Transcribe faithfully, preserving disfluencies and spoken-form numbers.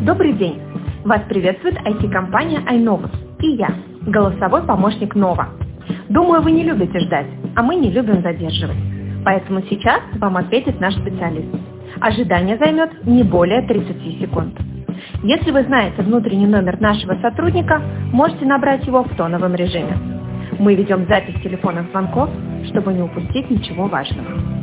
Добрый день! Вас приветствует ай ти-компания iNovus и я, голосовой помощник Нова. Думаю, вы не любите ждать, а мы не любим задерживать. Поэтому сейчас вам ответит наш специалист. Ожидание займет не более тридцати секунд. Если вы знаете внутренний номер нашего сотрудника, можете набрать его в тоновом режиме. Мы ведем запись телефонных звонков, чтобы не упустить ничего важного.